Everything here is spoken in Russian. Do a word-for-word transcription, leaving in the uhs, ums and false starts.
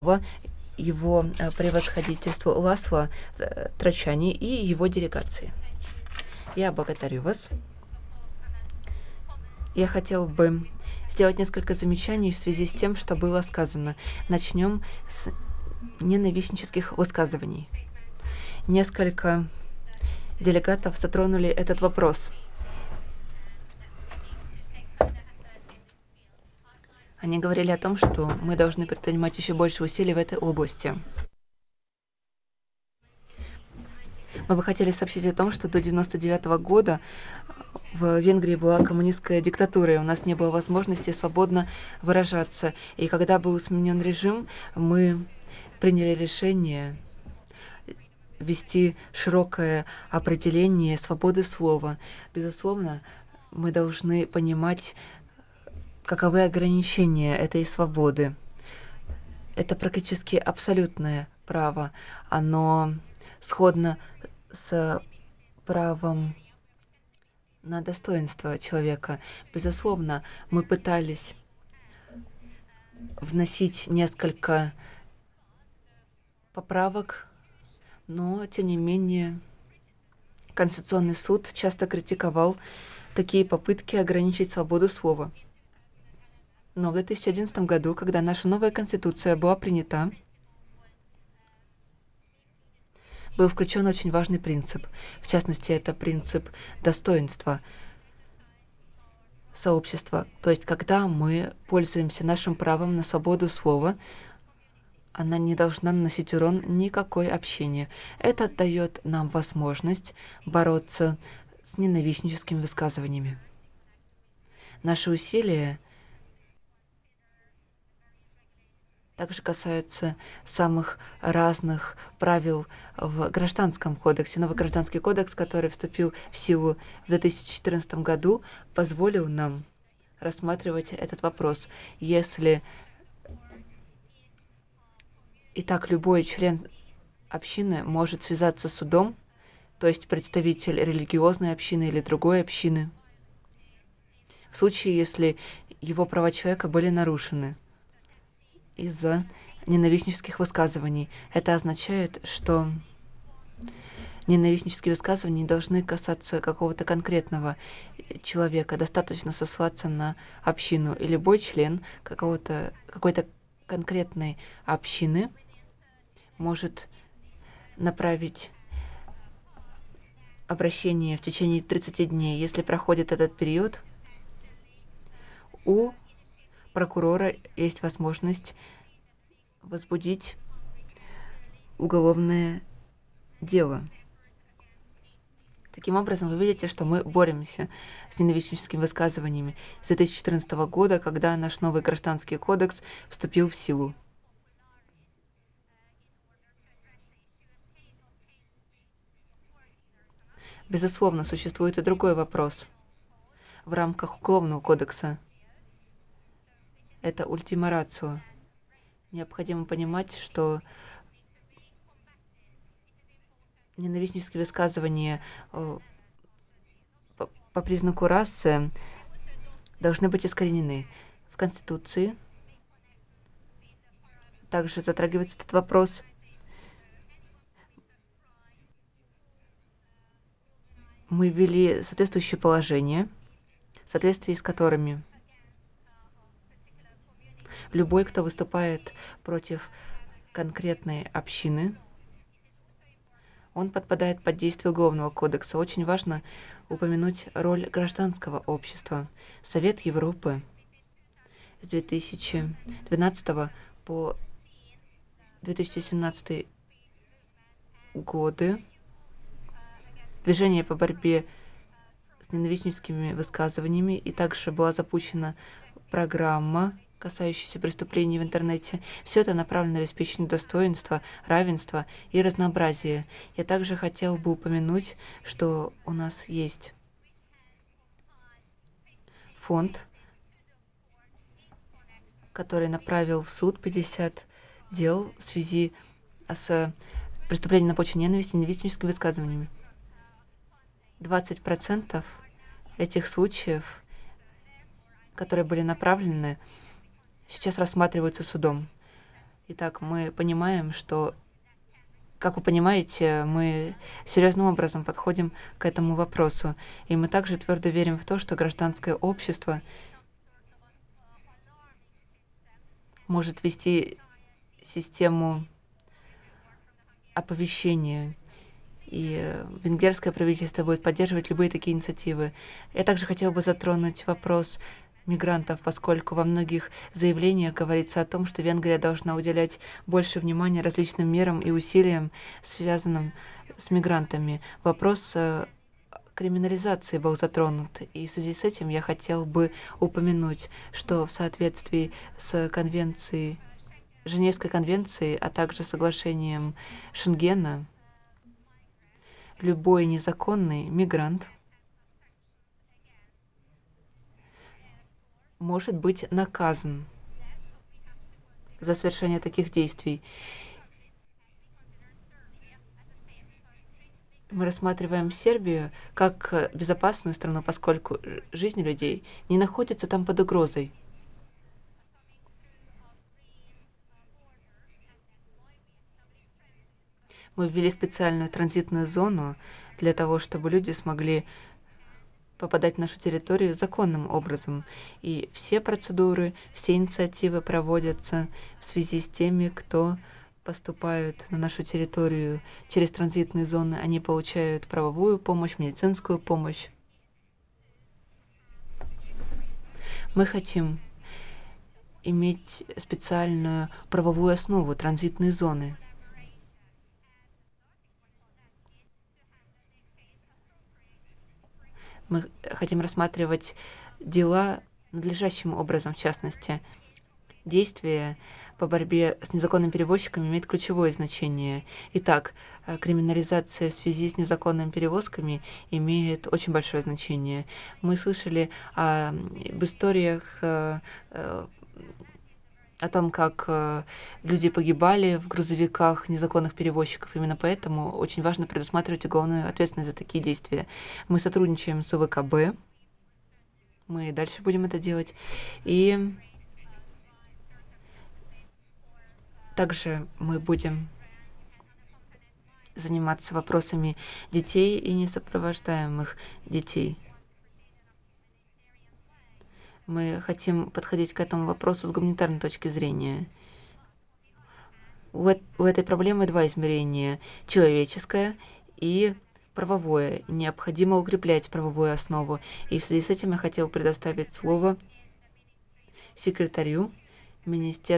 его э, превосходительству Ласло э, Трачани и его делегации. Я благодарю вас. Я хотел бы сделать несколько замечаний в связи с тем, что было сказано. Начнем с ненавистнических высказываний. Несколько делегатов затронули этот вопрос. Они говорили о том, что мы должны предпринимать еще больше усилий в этой области. Мы бы хотели сообщить о том, что до девяносто девятого года в Венгрии была коммунистская диктатура, и у нас не было возможности свободно выражаться. И когда был сменен режим, мы приняли решение ввести широкое определение свободы слова. Безусловно, мы должны понимать, каковы ограничения этой свободы. Это практически абсолютное право. Оно сходно с правом на достоинство человека. Безусловно, мы пытались вносить несколько поправок, но, тем не менее, Конституционный суд часто критиковал такие попытки ограничить свободу слова. Но в две тысячи одиннадцатом году, когда наша новая Конституция была принята, был включен очень важный принцип. В частности, это принцип достоинства сообщества. То есть, когда мы пользуемся нашим правом на свободу слова, она не должна наносить урон никакой общине. Это дает нам возможность бороться с ненавистническими высказываниями. Наши усилия также касаются самых разных правил в Гражданском кодексе. Новый Гражданский кодекс, который вступил в силу в две тысячи четырнадцатом году, позволил нам рассматривать этот вопрос. Если Итак, любой член общины может связаться с судом, то есть представитель религиозной общины или другой общины, в случае, если его права человека были нарушены из-за ненавистнических высказываний. Это означает, что ненавистнические высказывания не должны касаться какого-то конкретного человека. Достаточно сослаться на общину. И любой член какого-то, какой-то конкретной общины может направить обращение в течение тридцати дней. Если проходит этот период, у прокурора есть возможность возбудить уголовное дело. Таким образом, вы видите, что мы боремся с ненавистническими высказываниями с две тысячи четырнадцатого года, когда наш новый гражданский кодекс вступил в силу. Безусловно, существует и другой вопрос. В рамках Уголовного кодекса это ультима рацио. Необходимо понимать, что ненавистнические высказывания э, по, по признаку расы должны быть искоренены. В Конституции также затрагивается этот вопрос. Мы ввели соответствующие положения, в соответствии с которыми любой, кто выступает против конкретной общины, он подпадает под действие Уголовного кодекса. Очень важно упомянуть роль гражданского общества. Совет Европы с две тысячи двенадцатого по две тысячи семнадцатый годы, движение по борьбе с ненавистническими высказываниями, и также была запущена программа, касающаяся преступлений в интернете. Все это направлено на обеспечение достоинства, равенства и разнообразия. Я также хотел бы упомянуть, что у нас есть фонд, который направил в суд пятьдесят дел в связи с преступлением на почве ненависти и ненавистническими высказываниями. двадцать процентов этих случаев, которые были направлены, сейчас рассматриваются судом. Итак, мы понимаем, что, как вы понимаете, мы серьезным образом подходим к этому вопросу, и мы также твердо верим в то, что гражданское общество может вести систему оповещения, и э, венгерское правительство будет поддерживать любые такие инициативы. Я также хотела бы затронуть вопрос мигрантов, поскольку во многих заявлениях говорится о том, что Венгрия должна уделять больше внимания различным мерам и усилиям, связанным с мигрантами. Вопрос э, криминализации был затронут, и в связи с этим я хотел бы упомянуть, что в соответствии с конвенцией, Женевской конвенцией, а также соглашением Шенгена, любой незаконный мигрант может быть наказан за совершение таких действий. Мы рассматриваем Сербию как э, безопасную страну, поскольку ж- жизнь людей не находится там под угрозой. Мы ввели специальную транзитную зону для того, чтобы люди смогли попадать на нашу территорию законным образом. И все процедуры, все инициативы проводятся в связи с теми, кто поступают на нашу территорию через транзитные зоны. Они получают правовую помощь, медицинскую помощь. Мы хотим иметь специальную правовую основу транзитной зоны. Мы хотим рассматривать дела надлежащим образом, в частности. Действия по борьбе с незаконными перевозчиками имеют ключевое значение. Итак, э, криминализация в связи с незаконными перевозками имеет очень большое значение. Мы слышали о, об историях э, э, о том, как э, люди погибали в грузовиках незаконных перевозчиков. Именно поэтому очень важно предусматривать уголовную ответственность за такие действия. Мы сотрудничаем с ОВКБ, мы и дальше будем это делать. И также мы будем заниматься вопросами детей и несопровождаемых детей. Мы хотим подходить к этому вопросу с гуманитарной точки зрения. У, эт- у этой проблемы два измерения – человеческое и правовое. Необходимо укреплять правовую основу. И в связи с этим я хотела предоставить слово секретарю Министерства